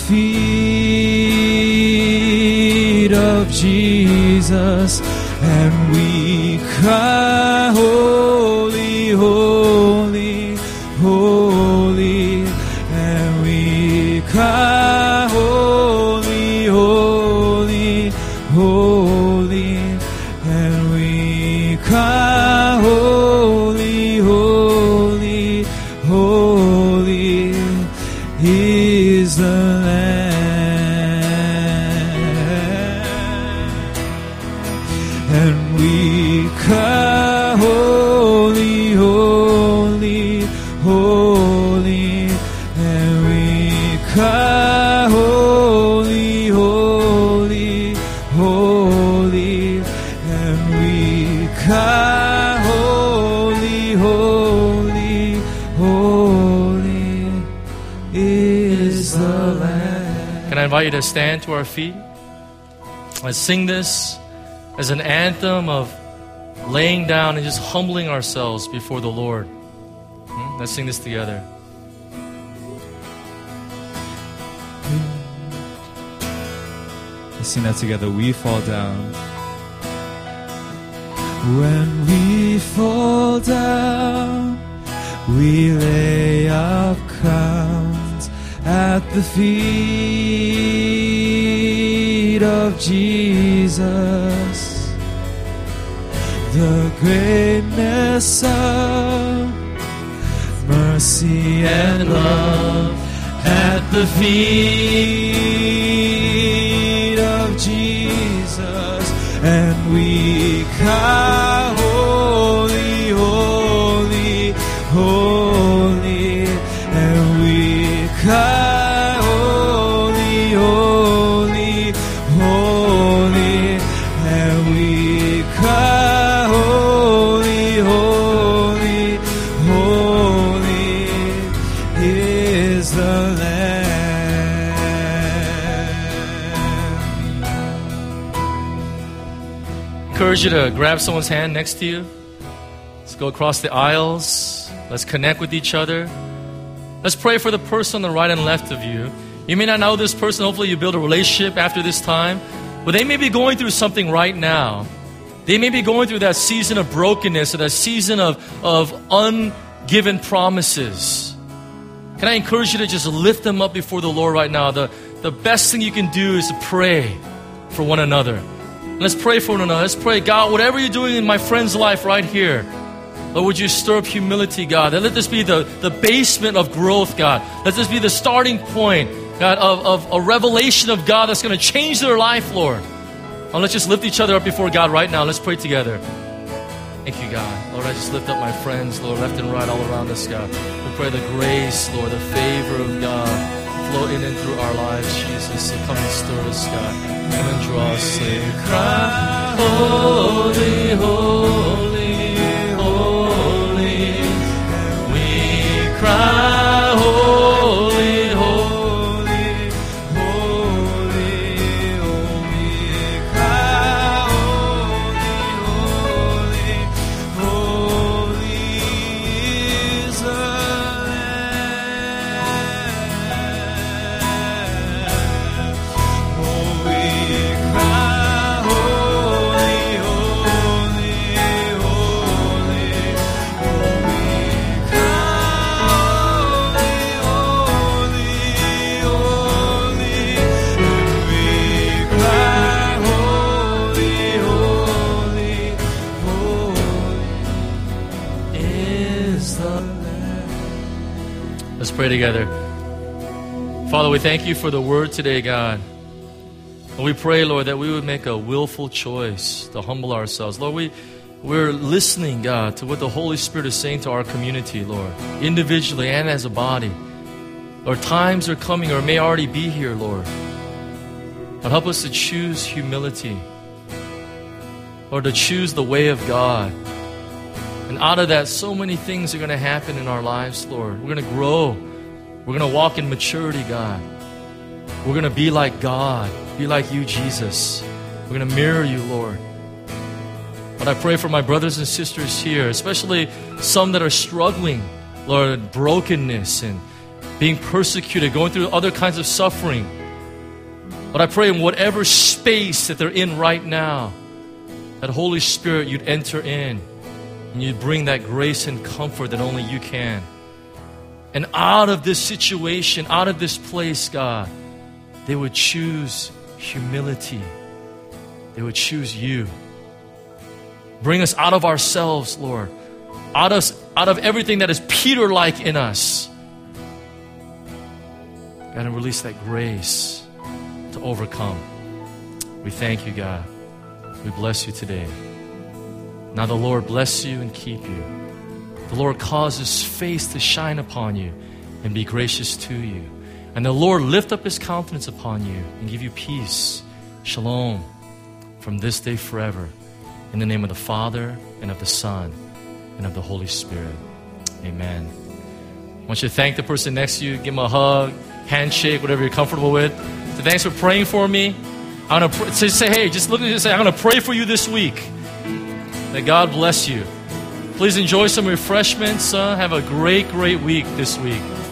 feet of Jesus, and we cry, holy, holy, holy, and we cry, holy, holy, holy, and we cry, holy, holy, holy is the Lamb, and we cry, holy, holy, holy, and we cry, holy, holy, holy, and we cry, holy, holy, holy is the Lamb. Can I invite you to stand to our feet? Let's sing this as an anthem of laying down and just humbling ourselves before the Lord. Let's sing this together. Let's sing that together. We fall down. When we fall down, we lay our crowns at the feet of Jesus. The greatness of mercy and love at the feet of Jesus, and we cry, holy, holy, holy, and we cry, holy, holy, holy, and we cry, holy, holy, holy is the Lamb. Encourage you to grab someone's hand next to you. Let's go across the aisles. Let's connect with each other. Let's pray for the person on the right and left of you. You may not know this person. Hopefully you build a relationship after this time. But they may be going through something right now. They may be going through that season of brokenness or that season of ungiven promises. Can I encourage you to just lift them up before the Lord right now? The best thing you can do is to pray for one another. Let's pray for one another. Let's pray, God, whatever you're doing in my friend's life right here, Lord, would you stir up humility, God? And let this be the basement of growth, God. Let this be the starting point, God, of a revelation of God that's going to change their life, Lord. And let's just lift each other up before God right now. Let's pray together. Thank you, God. Lord, I just lift up my friends, Lord, left and right, all around us, God. We pray the grace, Lord, the favor of God flow in and through our lives, Jesus. So come and stir us, God. Come and draw us. Say, cry, holy, holy, holy. We cry, holy, holy, holy. Oh, we cry, holy, holy, holy is the Let's pray together. Father, we thank you for the word today, God. And we pray, Lord, that we would make a willful choice to humble ourselves. Lord, we're listening, God, to what the Holy Spirit is saying to our community, Lord, individually and as a body. Lord, times are coming or may already be here, Lord. But help us to choose humility. Lord, to choose the way of God. And out of that, so many things are going to happen in our lives, Lord. We're going to grow. We're going to walk in maturity, God. We're going to be like God. Be like you, Jesus. We're going to mirror you, Lord. But I pray for my brothers and sisters here, especially some that are struggling, Lord, brokenness and being persecuted, going through other kinds of suffering. But I pray in whatever space that they're in right now, that Holy Spirit, you'd enter in and you'd bring that grace and comfort that only you can. And out of this situation, out of this place, God, they would choose humility. They would choose you. Bring us out of ourselves, Lord. Out of everything that is Peter-like in us. God, and release that grace to overcome. We thank you, God. We bless you today. Now the Lord bless you and keep you. The Lord cause His face to shine upon you and be gracious to you. And the Lord lift up His countenance upon you and give you peace. Shalom from this day forever. In the name of the Father and of the Son and of the Holy Spirit. Amen. I want you to thank the person next to you. Give them a hug, handshake, whatever you're comfortable with. So thanks for praying for me. I'm going to say, hey, just look at it and say, I'm going to pray for you this week. That God bless you. Please enjoy some refreshments. Have a great, great week this week.